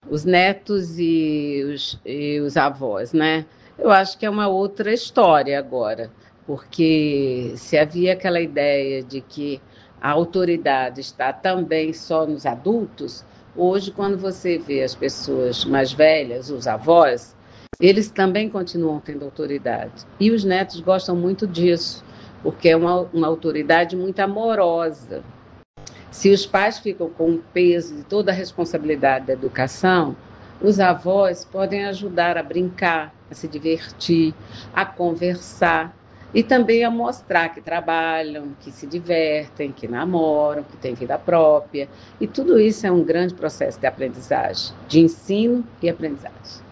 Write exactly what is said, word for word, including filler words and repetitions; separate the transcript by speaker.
Speaker 1: os netos e os, e os avós, né? Eu acho que é uma outra história agora, porque se havia aquela ideia de que a autoridade está também só nos adultos, hoje, quando você vê as pessoas mais velhas, os avós, eles também continuam tendo autoridade. E os netos gostam muito disso, porque é uma, uma autoridade muito amorosa. Se os pais ficam com o peso de toda a responsabilidade da educação, os avós podem ajudar a brincar, a se divertir, a conversar e também a mostrar que trabalham, que se divertem, que namoram, que têm vida própria. E tudo isso é um grande processo de aprendizagem, de ensino e aprendizagem.